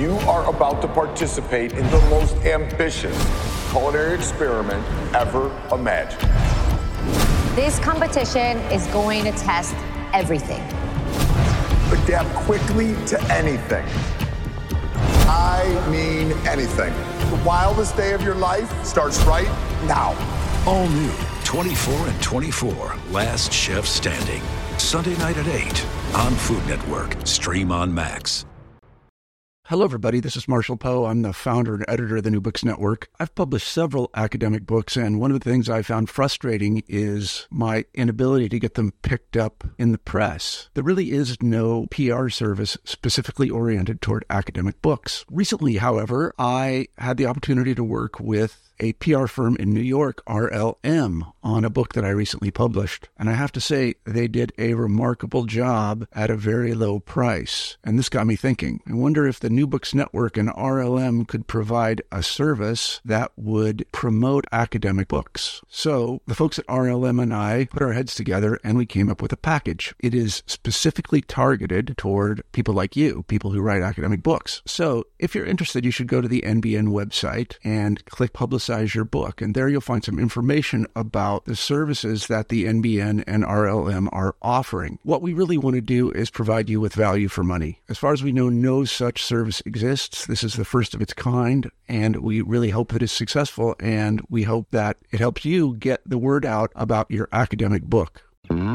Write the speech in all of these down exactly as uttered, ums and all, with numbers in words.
You are about to participate in the most ambitious culinary experiment ever imagined. This competition is going to test everything. Adapt quickly to anything. I mean anything. The wildest day of your life starts right now. All new twenty-four and twenty-four, Last Chef Standing. Sunday night at eight on Food Network. Stream on Max. Hello, everybody. This is Marshall Poe. I'm the founder and editor of the New Books Network. I've published several academic books, and one of the things I found frustrating is my inability to get them picked up in the press. There really is no P R service specifically oriented toward academic books. Recently, however, I had the opportunity to work with a P R firm in New York, R L M, on a book that I recently published. And I have to say, they did a remarkable job at a very low price. And this got me thinking, I wonder if the New Books Network and R L M could provide a service that would promote academic books. So the folks at R L M and I put our heads together and we came up with a package. It is specifically targeted toward people like you, people who write academic books. So if you're interested, you should go to the N B N website and click Publicize your book, and there you'll find some information about the services that the N B N and R L M are offering. What we really want to do is provide you with value for money. As far as we know, no such service exists. This is the first of its kind, and we really hope it is successful, and we hope that it helps you get the word out about your academic book.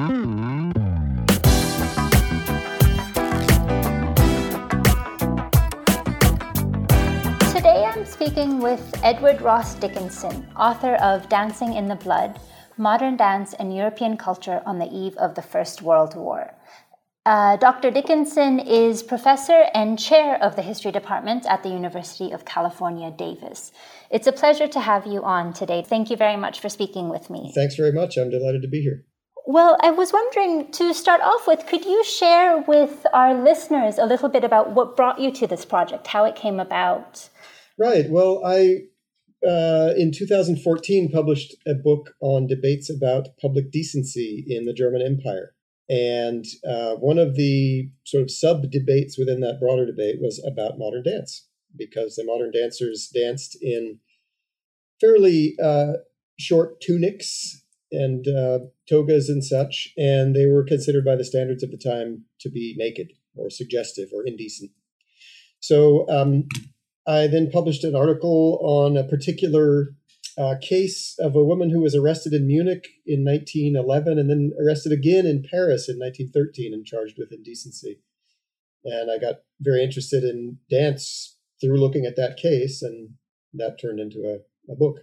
Today I'm speaking with Edward Ross Dickinson, author of Dancing in the Blood, Modern Dance and European Culture on the Eve of the First World War. Uh, Doctor Dickinson is professor and chair of the history department at the University of California, Davis. It's a pleasure to have you on today. Thank you very much for speaking with me. Thanks very much. I'm delighted to be here. Well, I was wondering, to start off with, could you share with our listeners a little bit about what brought you to this project, how it came about? Right. Well, I, uh, in two thousand fourteen, published a book on debates about public decency in the German Empire. And uh, one of the sort of sub-debates within that broader debate was about modern dance, because the modern dancers danced in fairly uh, short tunics and uh, togas and such, and they were considered by the standards of the time to be naked or suggestive or indecent. So um, I then published an article on a particular uh, case of a woman who was arrested in Munich in nineteen eleven and then arrested again in Paris in nineteen thirteen and charged with indecency. And I got very interested in dance through looking at that case, and that turned into a, a book.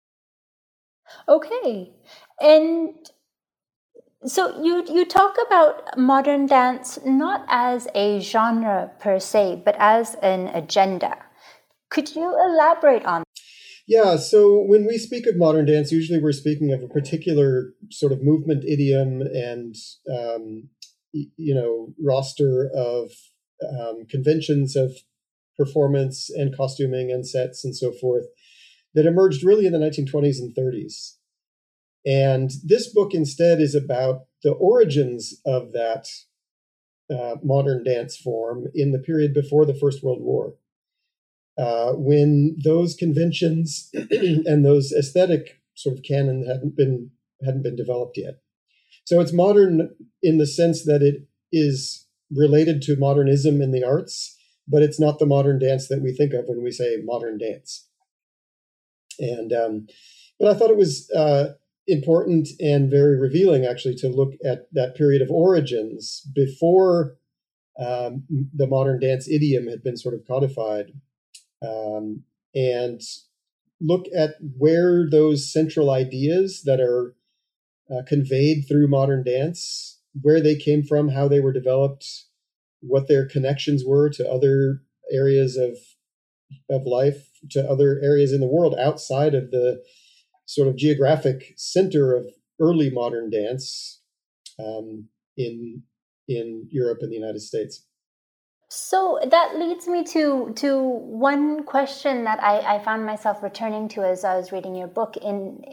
Okay. And so you you talk about modern dance not as a genre per se, but as an agenda. Could you elaborate on that? Yeah, so when we speak of modern dance, usually we're speaking of a particular sort of movement idiom and, um, you know, roster of um, conventions of performance and costuming and sets and so forth that emerged really in the nineteen twenties and thirties. And this book instead is about the origins of that uh, modern dance form in the period before the First World War. Uh, when those conventions and those aesthetic sort of canon hadn't been hadn't been developed yet. So it's modern in the sense that it is related to modernism in the arts, but it's not the modern dance that we think of when we say modern dance. And um, but I thought it was uh, important and very revealing, actually, to look at that period of origins before um, the modern dance idiom had been sort of codified. Um, and look at where those central ideas that are uh, conveyed through modern dance, where they came from, how they were developed, what their connections were to other areas of of life, to other areas in the world outside of the sort of geographic center of early modern dance um, in in Europe and the United States. So that leads me to to one question that I, I found myself returning to as I was reading your book. In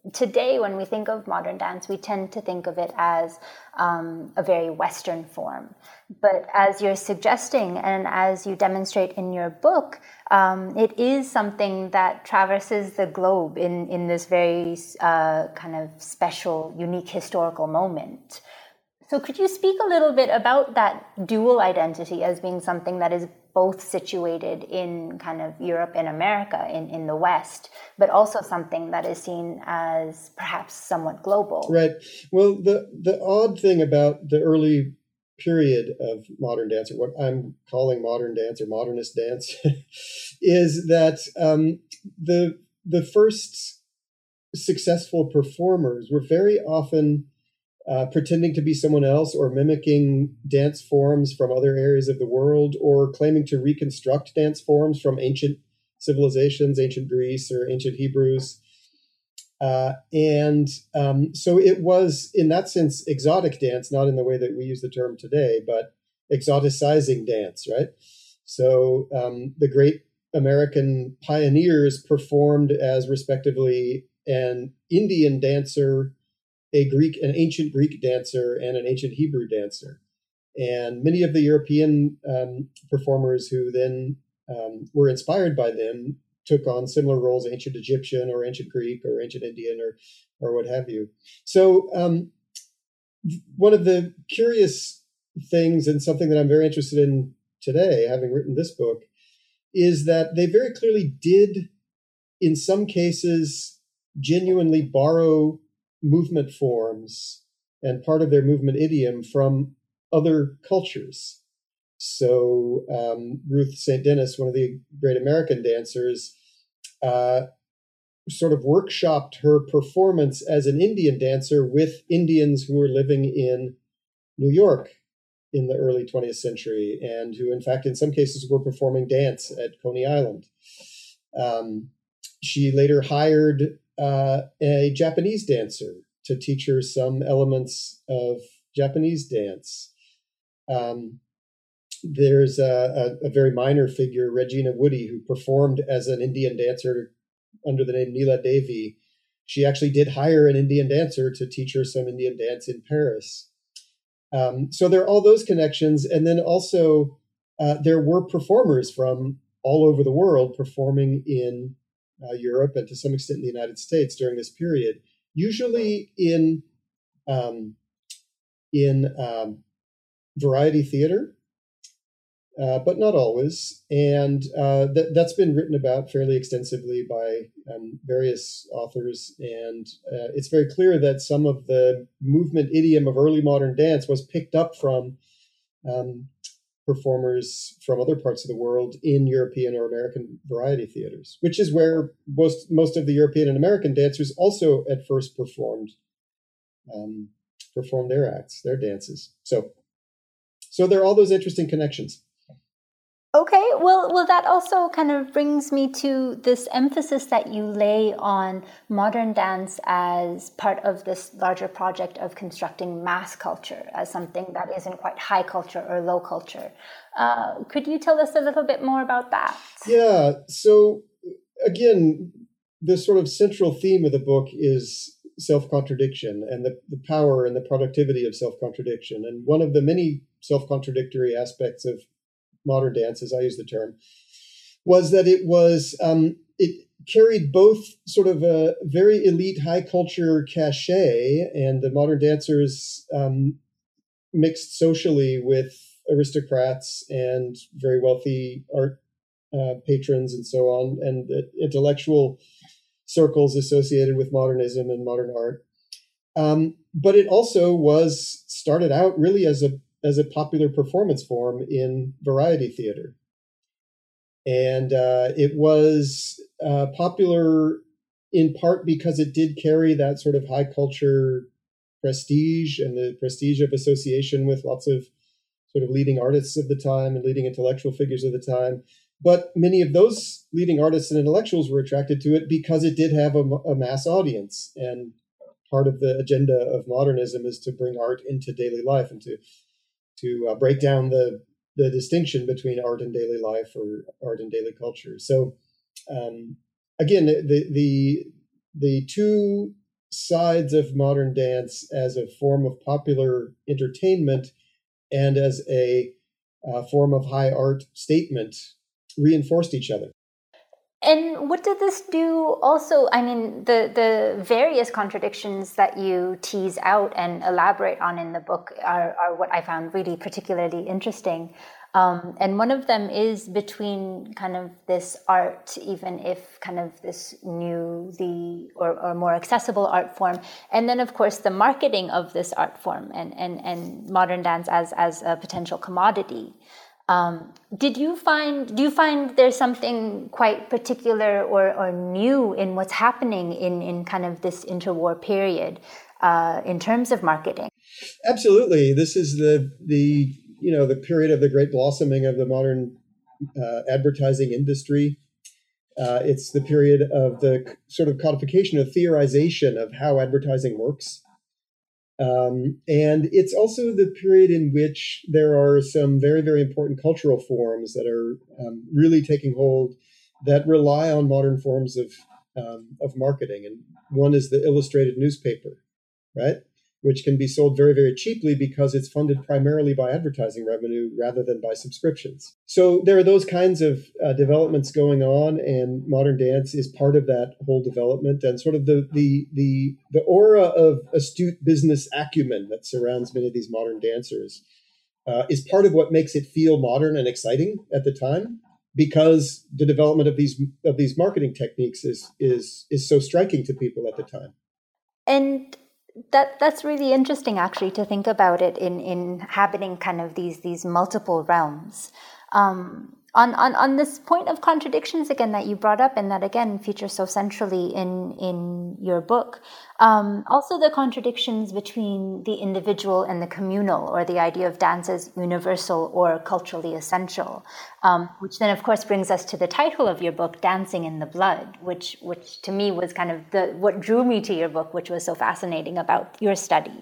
today, when we think of modern dance, we tend to think of it as um, a very Western form. But as you're suggesting, and as you demonstrate in your book, um, it is something that traverses the globe in, in this very uh, kind of special, unique historical moment. So could you speak a little bit about that dual identity as being something that is both situated in kind of Europe and America, in, in the West, but also something that is seen as perhaps somewhat global? Right. Well, the, the odd thing about the early period of modern dance, or what I'm calling modern dance or modernist dance, is that um, the the first successful performers were very often Uh, pretending to be someone else, or mimicking dance forms from other areas of the world, or claiming to reconstruct dance forms from ancient civilizations, ancient Greece or ancient Hebrews. Uh, and um, so it was, in that sense, exotic dance, not in the way that we use the term today, but exoticizing dance, right? So um, the great American pioneers performed as respectively an Indian dancer, a Greek, an ancient Greek dancer, and an ancient Hebrew dancer. And many of the European um, performers who then um, were inspired by them took on similar roles, ancient Egyptian or ancient Greek or ancient Indian or or what have you. So um, one of the curious things, and something that I'm very interested in today, having written this book, is that they very clearly did, in some cases, genuinely borrow movement forms and part of their movement idiom from other cultures. So um, Ruth Saint Denis, one of the great American dancers, uh, sort of workshopped her performance as an Indian dancer with Indians who were living in New York in the early twentieth century, and who, in fact, in some cases were performing dance at Coney Island. Um, she later hired uh, a Japanese dancer to teach her some elements of Japanese dance. Um, there's a, a, a very minor figure, Regina Woody, who performed as an Indian dancer under the name Neela Devi. She actually did hire an Indian dancer to teach her some Indian dance in Paris. Um, so there are all those connections. And then also uh, there were performers from all over the world performing in uh, Europe and to some extent in the United States during this period, usually in, um, in um, variety theater, uh, but not always. And uh, th- that's been written about fairly extensively by um, various authors. And uh, it's very clear that some of the movement idiom of early modern dance was picked up from um, performers from other parts of the world in European or American variety theaters, which is where most, most of the European and American dancers also at first performed, um, performed their acts, their dances. So, so there are all those interesting connections. Okay, well, well, that also kind of brings me to this emphasis that you lay on modern dance as part of this larger project of constructing mass culture as something that isn't quite high culture or low culture. Uh, could you tell us a little bit more about that? Yeah, so again, the sort of central theme of the book is self-contradiction and the, the power and the productivity of self-contradiction. And one of the many self-contradictory aspects of modern dance, as I use the term, was that it was um, it carried both sort of a very elite high culture cachet, and the modern dancers um, mixed socially with aristocrats and very wealthy art uh, patrons and so on, and the intellectual circles associated with modernism and modern art. Um, but it also was started out really as a as a popular performance form in variety theater. And uh, it was uh, popular in part because it did carry that sort of high culture prestige and the prestige of association with lots of sort of leading artists of the time and leading intellectual figures of the time. But many of those leading artists and intellectuals were attracted to it because it did have a, a mass audience. And part of the agenda of modernism is to bring art into daily life and to to uh, break down the, the distinction between art and daily life or art and daily culture. So um, again, the, the, the two sides of modern dance as a form of popular entertainment and as a uh, form of high art statement reinforced each other. And what did this do also? I mean, the, the various contradictions that you tease out and elaborate on in the book are, are what I found really particularly interesting. Um, and one of them is between kind of this art, even if kind of this new, the or, or more accessible art form, and then of course the marketing of this art form and and, and modern dance as as a potential commodity. Um, did you find, do you find there's something quite particular or, or new in what's happening in, in kind of this interwar period uh, in terms of marketing? Absolutely. This is the, the, you know, the period of the great blossoming of the modern uh, advertising industry. Uh, it's the period of the sort of codification of theorization of how advertising works. Um, and it's also the period in which there are some very, very important cultural forms that are um, really taking hold that rely on modern forms of um, of marketing. And one is the illustrated newspaper, right? Which can be sold very, very cheaply because it's funded primarily by advertising revenue rather than by subscriptions. So there are those kinds of uh, developments going on, and modern dance is part of that whole development. And sort of the the the the aura of astute business acumen that surrounds many of these modern dancers uh, is part of what makes it feel modern and exciting at the time, because the development of these of these marketing techniques is is is so striking to people at the time. And That that's really interesting, actually, to think about it in, in inhabiting kind of these these multiple realms. Um, on, on on this point of contradictions again that you brought up, and that again features so centrally in in your book. Um, also, the contradictions between the individual and the communal, or the idea of dance as universal or culturally essential, um, which then, of course, brings us to the title of your book, "Dancing in the Blood," which which to me was kind of the what drew me to your book, which was so fascinating about your study.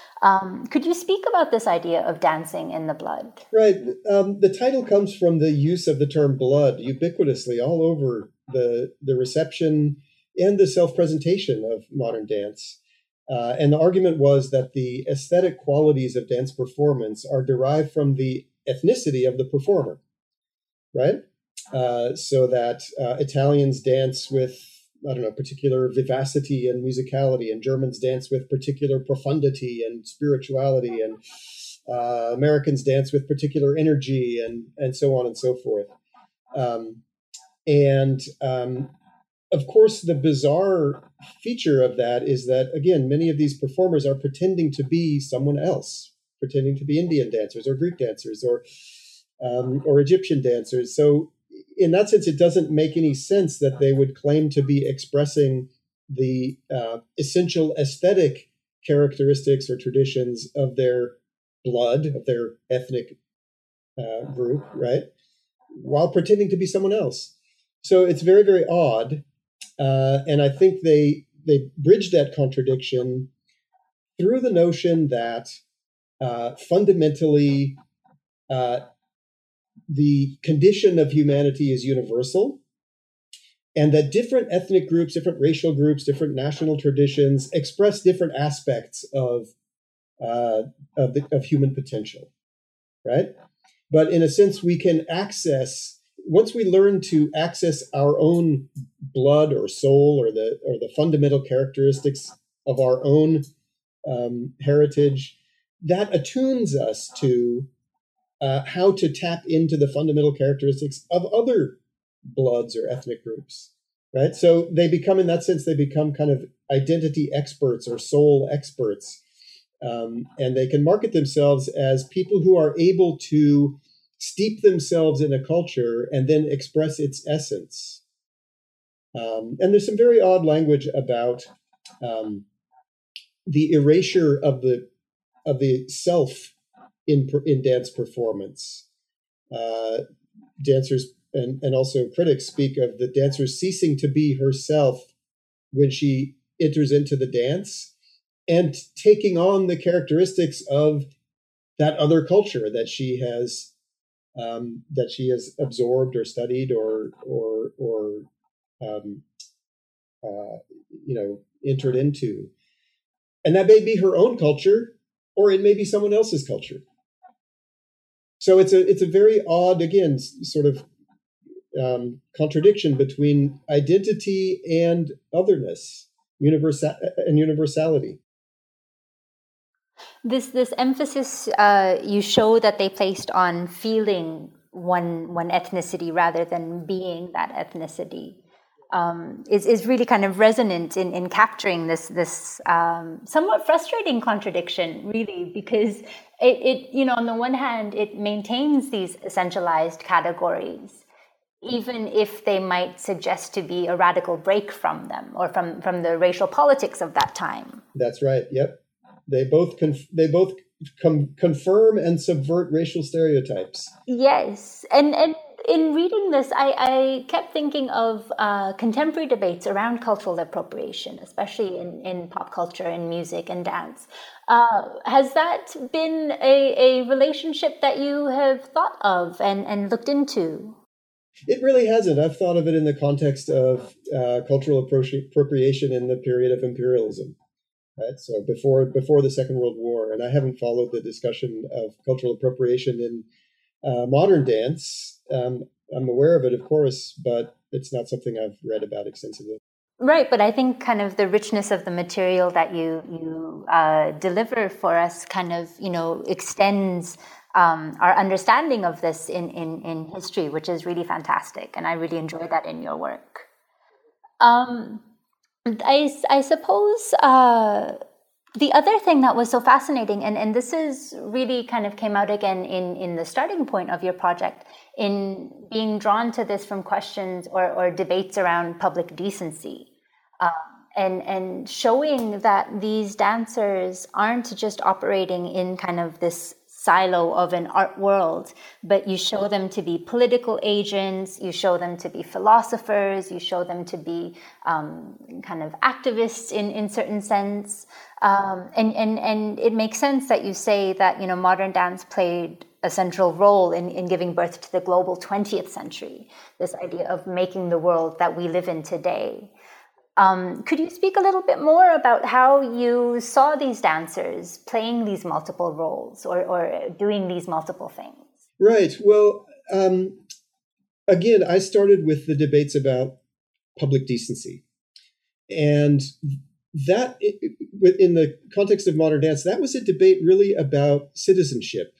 Um, could you speak about this idea of dancing in the blood? Right. Um, the title comes from the use of the term blood ubiquitously all over the, the reception and the self-presentation of modern dance. Uh, and the argument was that the aesthetic qualities of dance performance are derived from the ethnicity of the performer, right? Uh, so that uh, Italians dance with, I don't know, particular vivacity and musicality, and Germans dance with particular profundity and spirituality, and uh, Americans dance with particular energy, and and so on and so forth. Um, and um, of course, the bizarre feature of that is that, again, many of these performers are pretending to be someone else, pretending to be Indian dancers or Greek dancers or um, or Egyptian dancers. So in that sense, it doesn't make any sense that they would claim to be expressing the uh, essential aesthetic characteristics or traditions of their blood, of their ethnic uh, group, right? While pretending to be someone else. So it's very, very odd. Uh, and I think they they bridge that contradiction through the notion that uh, fundamentally uh, the condition of humanity is universal, and that different ethnic groups, different racial groups, different national traditions express different aspects of uh, of, the, of human potential, right? But in a sense, we can access, once we learn to access our own blood or soul, or the or the fundamental characteristics of our own um, heritage, that attunes us to uh, how to tap into the fundamental characteristics of other bloods or ethnic groups, right? So they become, in that sense, they become kind of identity experts or soul experts. Um, and they can market themselves as people who are able to steep themselves in a culture and then express its essence. Um, and there's some very odd language about um, the erasure of the of the self in in dance performance. Uh, dancers and, and also critics speak of the dancer ceasing to be herself when she enters into the dance, and taking on the characteristics of that other culture that she has um, that she has absorbed or studied or or or um, uh, you know entered into. And that may be her own culture, or it may be someone else's culture. So it's a it's a very odd, again, sort of um, contradiction between identity and otherness, universal and universality. This this emphasis uh, you show that they placed on feeling one one ethnicity rather than being that ethnicity um, is is really kind of resonant in, in capturing this this um, somewhat frustrating contradiction, really, because it, it you know on the one hand it maintains these essentialized categories, even if they might suggest to be a radical break from them or from from the racial politics of that time. That's right. Yep. They both conf- they both com- confirm and subvert racial stereotypes. Yes, and and in reading this, I, I kept thinking of uh, contemporary debates around cultural appropriation, especially in, in pop culture and music and dance. Uh, has that been a, a relationship that you have thought of and, and looked into? It really hasn't. I've thought of it in the context of uh, cultural appro- appropriation in the period of imperialism. Right, so before before the Second World War, and I haven't followed the discussion of cultural appropriation in uh, modern dance. Um, I'm aware of it, of course, but it's not something I've read about extensively. Right, but I think kind of the richness of the material that you you uh, deliver for us kind of you know extends um, our understanding of this in, in in history, which is really fantastic, and I really enjoy that in your work. Um, I, I suppose uh, the other thing that was so fascinating, and, and this is really kind of came out again in, in the starting point of your project, in being drawn to this from questions or, or debates around public decency, um, and, and showing that these dancers aren't just operating in kind of this silo of an art world, but you show them to be political agents, you show them to be philosophers, you show them to be um, kind of activists in, in certain sense. Um, and, and, and it makes sense that you say that, you know, modern dance played a central role in, in giving birth to the global twentieth century, this idea of making the world that we live in today. Um, could you speak a little bit more about how you saw these dancers playing these multiple roles or, or doing these multiple things? Right. Well, um, again, I started with the debates about public decency. And that, in the context of modern dance, that was a debate really about citizenship.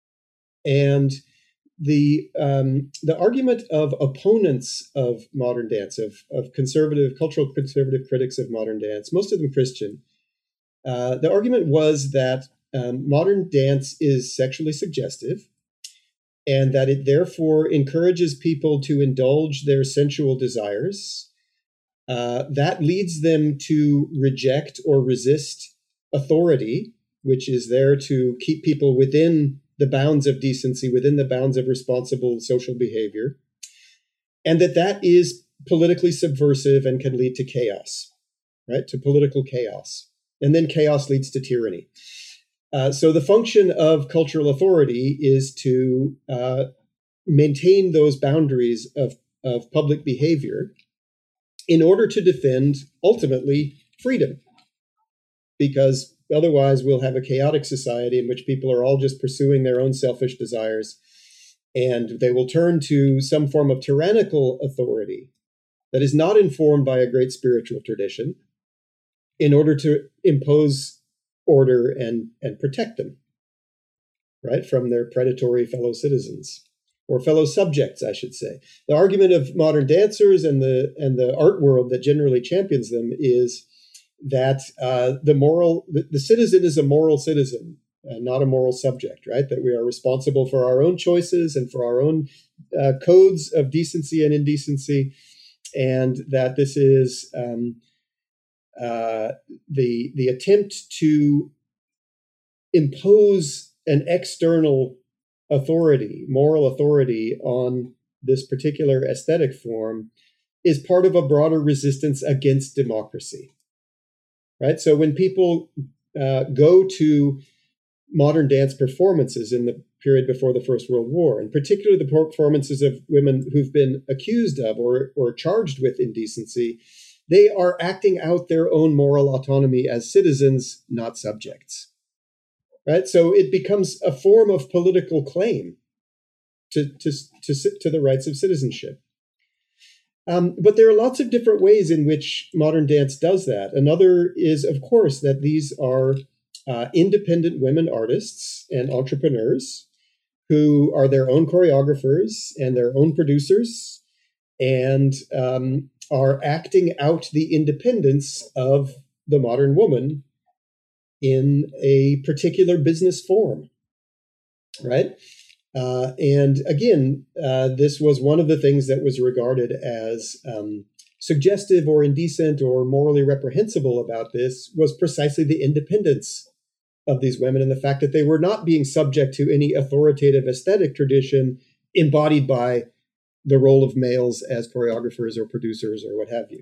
And The um, the argument of opponents of modern dance, of, of conservative, cultural conservative critics of modern dance, most of them Christian, uh, the argument was that um, modern dance is sexually suggestive and that it therefore encourages people to indulge their sensual desires. Uh, that leads them to reject or resist authority, which is there to keep people within the bounds of decency, within the bounds of responsible social behavior, and that that is politically subversive and can lead to chaos, right? To political chaos. And then chaos leads to tyranny. Uh, so the function of cultural authority is to uh, maintain those boundaries of, of public behavior in order to defend, ultimately, freedom. Because otherwise, we'll have a chaotic society in which people are all just pursuing their own selfish desires, and they will turn to some form of tyrannical authority that is not informed by a great spiritual tradition in order to impose order and, and protect them, right, from their predatory fellow citizens, or fellow subjects, I should say. The argument of modern dancers and the and the art world that generally champions them is that uh, the moral, the, the citizen is a moral citizen, and not a moral subject, right? That we are responsible for our own choices and for our own uh, codes of decency and indecency, and that this is um, uh, the the attempt to impose an external authority, moral authority on this particular aesthetic form is part of a broader resistance against democracy. Right. So when people uh, go to modern dance performances in the period before the First World War, and particularly the performances of women who've been accused of or, or charged with indecency, They are acting out their own moral autonomy as citizens, not subjects. Right? So it becomes a form of political claim to, to, to, to the rights of citizenship. Um, but there are lots of different ways in which modern dance does that. Another is, of course, that these are uh, independent women artists and entrepreneurs who are their own choreographers and their own producers and um, are acting out the independence of the modern woman in a particular business form, right? Uh, and again, uh, this was one of the things that was regarded as um, suggestive or indecent or morally reprehensible about this was precisely the independence of these women and the fact that they were not being subject to any authoritative aesthetic tradition embodied by the role of males as choreographers or producers or what have you.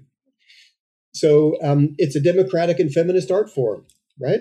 So um, it's a democratic and feminist art form, right?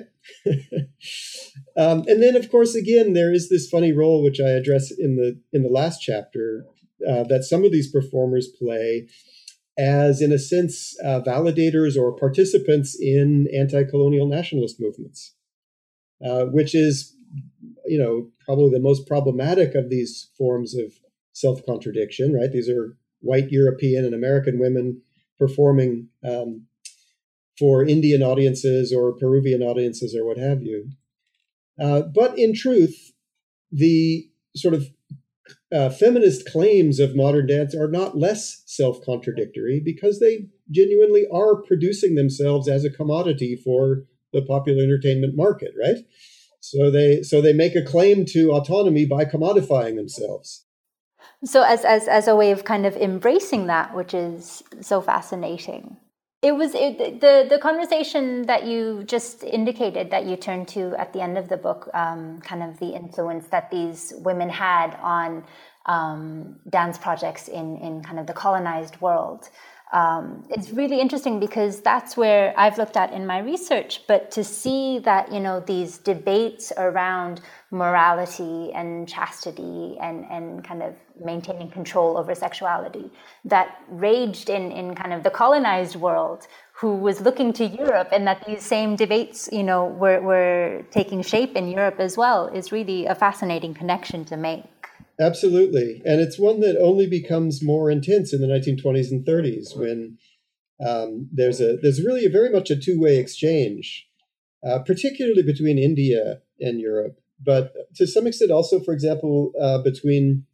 um, and then, of course, again, there is this funny role which I address in the in the last chapter uh, that some of these performers play as, in a sense, uh, validators or participants in anti-colonial nationalist movements, uh, which is, you know, probably the most problematic of these forms of self-contradiction, right? These are white European and American women performing um, for Indian audiences or Peruvian audiences or what have you. Uh, but in truth, the sort of uh, feminist claims of modern dance are not less self-contradictory because they genuinely are producing themselves as a commodity for the popular entertainment market, right? So they so they make a claim to autonomy by commodifying themselves. So as as as a way of kind of embracing that, which is so fascinating. It was it, the the conversation that you just indicated that you turned to at the end of the book, um, kind of the influence that these women had on um, dance projects in in kind of the colonized world. Um, it's really interesting because that's where I've looked at in my research, but to see that, you know, these debates around morality and chastity and, and kind of maintaining control over sexuality that raged in, in kind of the colonized world who was looking to Europe, and that these same debates, you know, were, were taking shape in Europe as well is really a fascinating connection to make. Absolutely. And it's one that only becomes more intense in the nineteen twenties and thirties when um, there's a there's really a very much a two-way exchange, uh, particularly between India and Europe, but to some extent also, for example, uh, between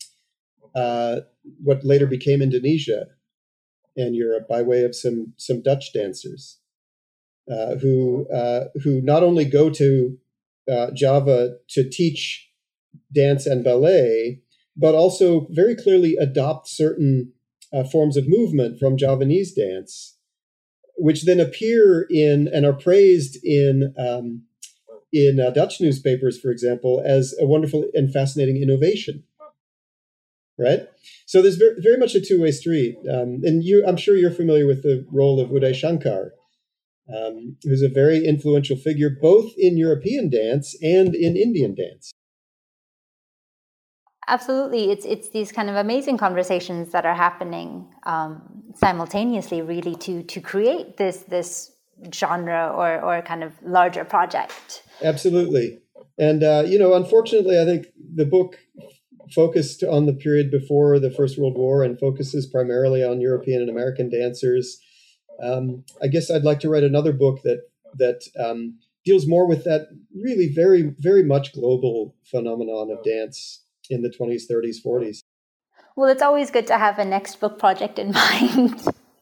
uh, what later became Indonesia and Europe by way of some some Dutch dancers uh, who uh, who not only go to uh, Java to teach dance and ballet, but also very clearly adopt certain uh, forms of movement from Javanese dance, which then appear in and are praised in um, in uh, Dutch newspapers, for example, as a wonderful and fascinating innovation. Right? So there's very, very much a two-way street. Um, and you, I'm sure you're familiar with the role of Uday Shankar, um, who's a very influential figure both in European dance and in Indian dance. Absolutely. It's it's these kind of amazing conversations that are happening um, simultaneously, really, to to create this this genre or or kind of larger project. Absolutely. And, uh, you know, unfortunately, I think the book focused on the period before the First World War and focuses primarily on European and American dancers. Um, I guess I'd like to write another book that that um, deals more with that really very, very much global phenomenon of dance in the twenties, thirties, forties. Well, it's always good to have a next book project in mind.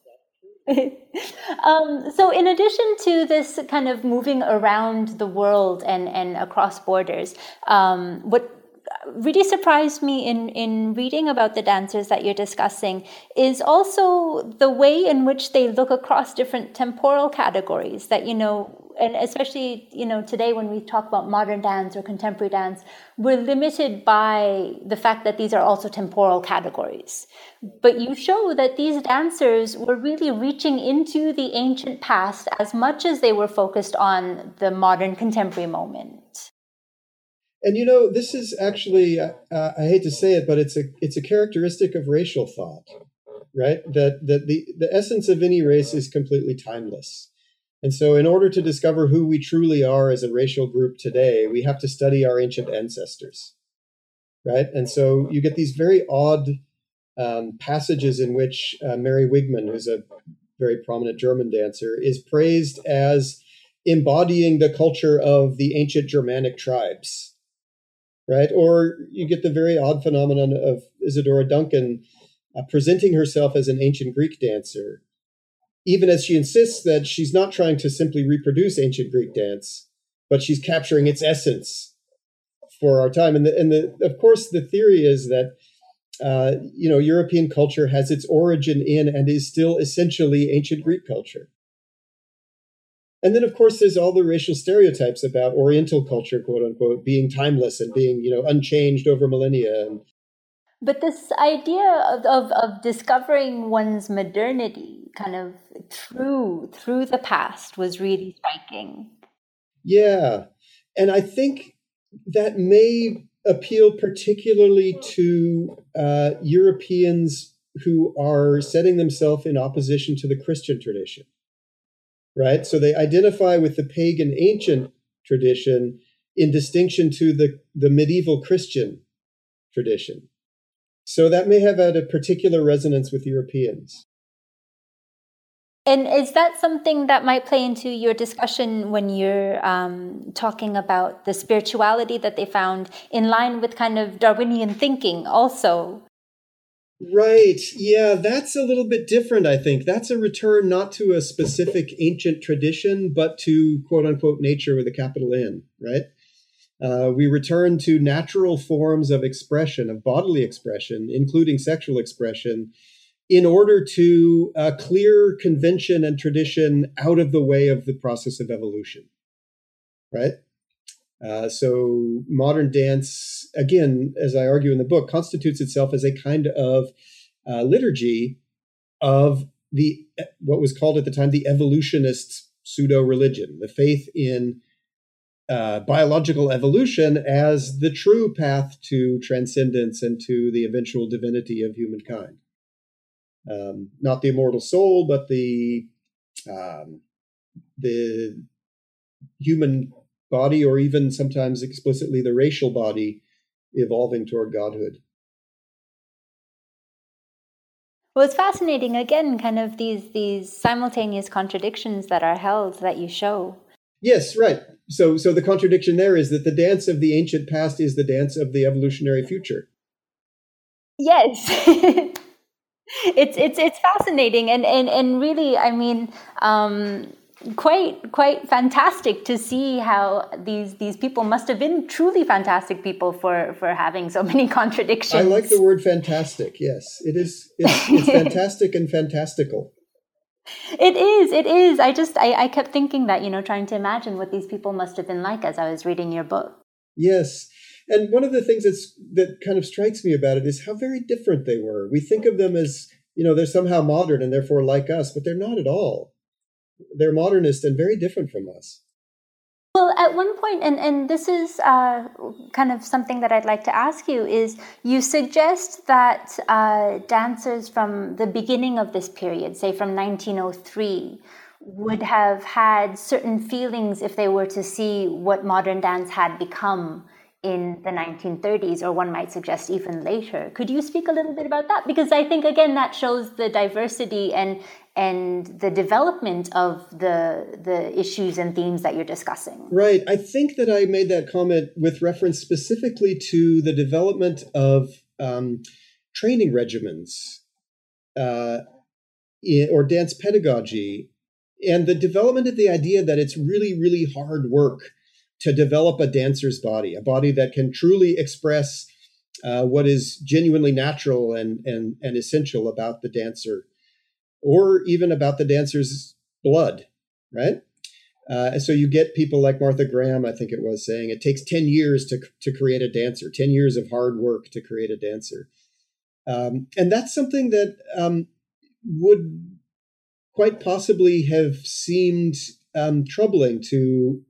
um, so in addition to this kind of moving around the world and, and across borders, um, what really surprised me in, in reading about the dancers that you're discussing is also the way in which they look across different temporal categories that, you know, and especially, you know, today when we talk about modern dance or contemporary dance, we're limited by the fact that these are also temporal categories. But you show that these dancers were really reaching into the ancient past as much as they were focused on the modern contemporary moment. And, you know, this is actually, uh, I hate to say it, but it's a it's a characteristic of racial thought. right? That, that the, the essence of any race is completely timeless. And so in order to discover who we truly are as a racial group today, we have to study our ancient ancestors, right? And so you get these very odd um, passages in which uh, Mary Wigman, who's a very prominent German dancer, is praised as embodying the culture of the ancient Germanic tribes, right? Or you get the very odd phenomenon of Isadora Duncan uh, presenting herself as an ancient Greek dancer, even as she insists that she's not trying to simply reproduce ancient Greek dance, but she's capturing its essence for our time. And, the, and the, of course, the theory is that uh, you know, European culture has its origin in and is still essentially ancient Greek culture. And then, of course, there's all the racial stereotypes about Oriental culture, quote unquote, being timeless and being, you know, unchanged over millennia. And But this idea of, of, of discovering one's modernity kind of through through the past was really striking. Yeah. And I think that may appeal particularly to uh, Europeans who are setting themselves in opposition to the Christian tradition, right? So they identify with the pagan ancient tradition in distinction to the, the medieval Christian tradition. So that may have had a particular resonance with Europeans. And is that something that might play into your discussion when you're um, talking about the spirituality that they found in line with kind of Darwinian thinking also? Right. Yeah, that's a little bit different, I think. That's a return not to a specific ancient tradition, but to quote unquote nature with a capital N, right? Uh, we return to natural forms of expression, of bodily expression, including sexual expression, in order to uh, clear convention and tradition out of the way of the process of evolution, right? Uh, so modern dance, again, as I argue in the book, constitutes itself as a kind of uh, liturgy of the what was called at the time the evolutionist pseudo-religion, the faith in uh, biological evolution as the true path to transcendence and to the eventual divinity of humankind. Um, not the immortal soul, but the um, the human body, or even sometimes explicitly the racial body, evolving toward godhood. Well, it's fascinating, again, kind of these these simultaneous contradictions that are held that you show. Yes, right. So, so the contradiction there is that the dance of the ancient past is the dance of the evolutionary future. Yes. It's it's it's fascinating and, and, and really, I mean, um, quite quite fantastic to see how these these people must have been truly fantastic people for, for having so many contradictions. I like the word fantastic. Yes, it is. It's, it's fantastic and fantastical. It is. It is. I just I, I kept thinking that, you know, trying to imagine what these people must have been like as I was reading your book. Yes. And one of the things that's, that kind of strikes me about it is how very different they were. We think of them as, you know, they're somehow modern and therefore like us, but they're not at all. They're modernist and very different from us. Well, at one point, and, and this is uh, kind of something that I'd like to ask you, is you suggest that uh, dancers from the beginning of this period, say from nineteen oh three, would have had certain feelings if they were to see what modern dance had become in the nineteen thirties, or one might suggest even later. Could you speak a little bit about that? Because I think, again, that shows the diversity and and the development of the the issues and themes that you're discussing. Right. I think that I made that comment with reference specifically to the development of um, training regimens uh, in, or dance pedagogy, and the development of the idea that it's really, really hard work to develop a dancer's body, a body that can truly express uh, what is genuinely natural and, and, and essential about the dancer, or even about the dancer's blood, right? Uh, and so you get people like Martha Graham, I think it was, saying it takes ten years to, to create a dancer, ten years of hard work to create a dancer. Um, and that's something that um, would quite possibly have seemed um, troubling to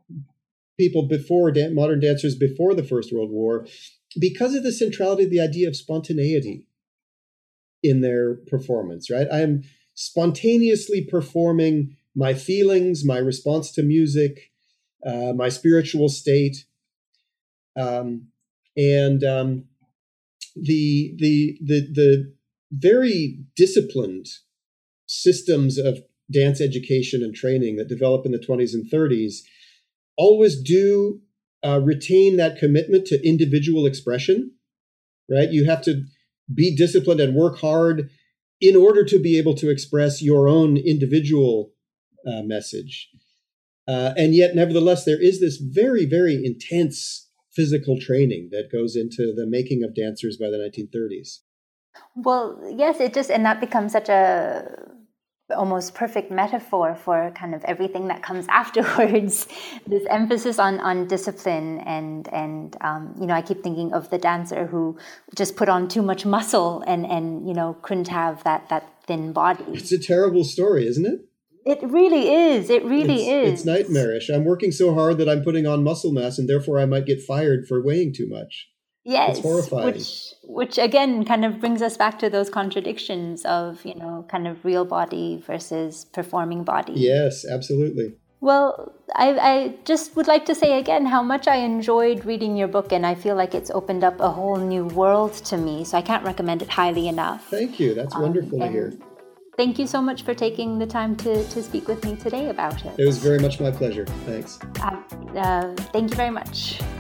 people before, dan- modern dancers before the First World War, because of the centrality of the idea of spontaneity, in their performance, right? I am spontaneously performing my feelings, my response to music, uh, my spiritual state. Um, and um, the, the, the, the very disciplined systems of dance education and training that develop in the twenties and thirties always do uh, retain that commitment to individual expression, right? You have to be disciplined and work hard in order to be able to express your own individual uh, message. Uh, and yet, nevertheless, there is this very, very intense physical training that goes into the making of dancers by the nineteen thirties. Well, yes, it just, and that becomes such a almost perfect metaphor for kind of everything that comes afterwards. This emphasis on on discipline and and um, you know, I keep thinking of the dancer who just put on too much muscle and and you know couldn't have that that thin body. It's a terrible story, isn't it? It really is. It really it's, is. It's nightmarish. I'm working so hard that I'm putting on muscle mass, and therefore I might get fired for weighing too much. Yes, it's horrifying. Which, which again kind of brings us back to those contradictions of, you know, kind of real body versus performing body. Yes, absolutely. Well, I, I just would like to say again how much I enjoyed reading your book, and I feel like it's opened up a whole new world to me. So I can't recommend it highly enough. Thank you. That's wonderful um, to hear. Thank you so much for taking the time to, to speak with me today about it. It was very much my pleasure. Thanks. Uh, uh, thank you very much.